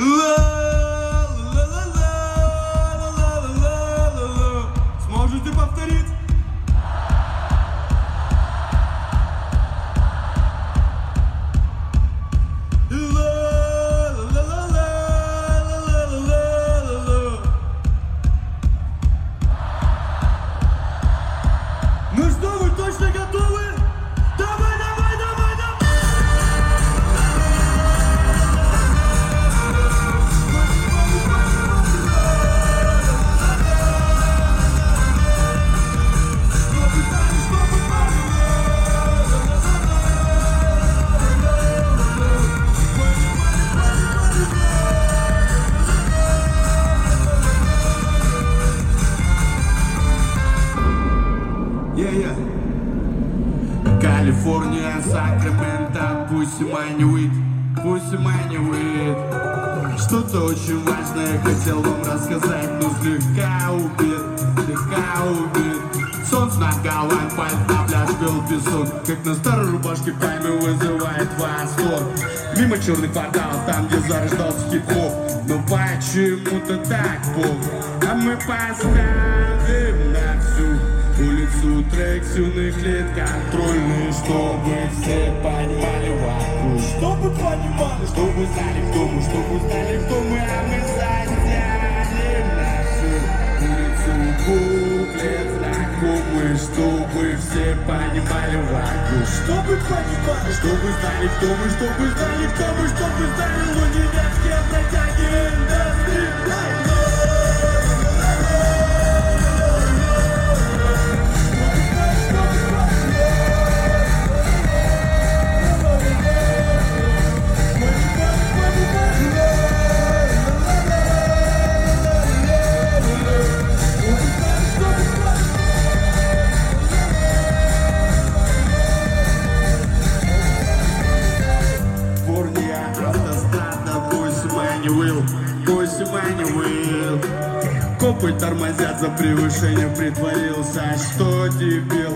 Сможете повторить? Ну что, вы точно готовы? Давай, давай, давай, давай! Калифорния, Сакраменто, пусть манивает. Что-то очень важное хотел вам рассказать, но слегка убит. Солнце над головой, пальто, пляж, бел песок, как на старой рубашке пальмы вызывает восторг. Мимо черный квартал, там, где зарождался хип-хоп, но почему-то так плохо. А мы поставим на всю улицу трек с юных лет контрольный, чтобы все понимали вокруг. Чтобы понимали, чтобы знали, кто мы, а мы затянем на всю улицу куплет знакомый, чтобы все понимали вокруг. Чтобы понимали, чтобы знали, кто мы, чтобы знали, лунинецкие бродяги индустрии. Копы тормозят за превышение, притворился. Что дебил?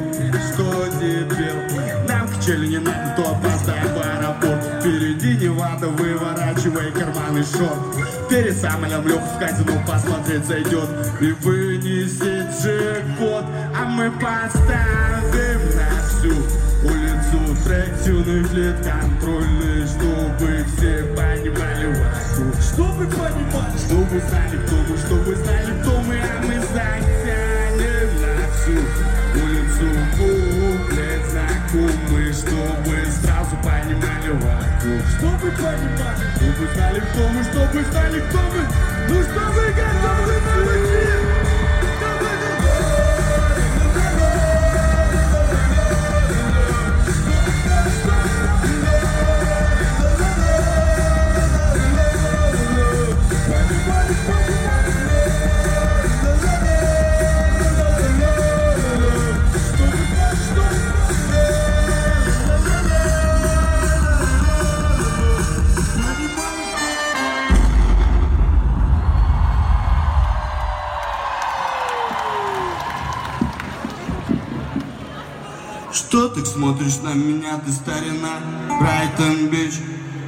Нам к челю не надо, то опоздаем в аэропорт. Впереди Невада, выворачивай карманы шорт. Перед самолем Лёха в казино посмотреть зайдет и вынесет джекпот. А мы поставим на всю улицу трек с юных лет контрольный, чтобы все понимали вокруг. Чтобы понимали, чтобы знали, кто мы, а мы затянем на всю улицу куплет знакомый, чтобы сразу понимали вокруг. Чтобы понимали, чтобы знали, кто мы, ну что вы готовы, мальчики? Что ты смотришь на меня, ты старина? Брайтон-Бич.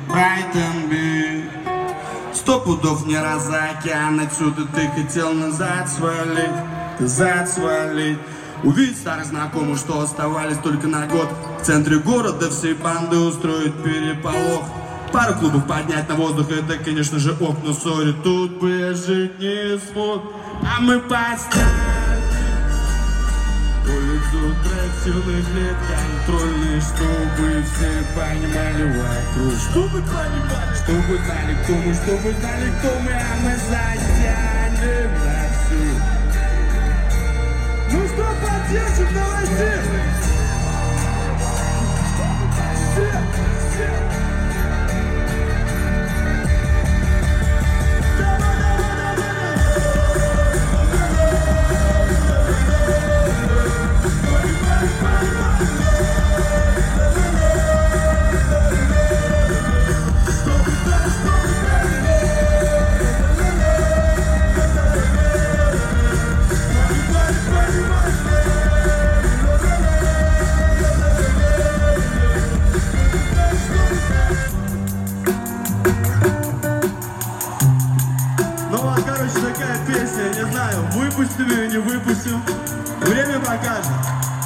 100 пудов не раз за океан, отсюда ты хотел назад свалить. Увидеть старых знакомых, что оставались только на год. В центре города всей банды устроить переполох. Пару клубов поднять на воздух, это, конечно же, ок, но сори, тут бы я жить не смог. А мы поставим улицу трек с юных лет контрольный, чтобы все понимали вокруг. Чтобы понимали, чтобы знали, кто мы, а мы затянем на всю. Ну что, поддержим, давайте! Все! короче, такая песня, не знаю, выпустим ее, не выпустим. Время покажет.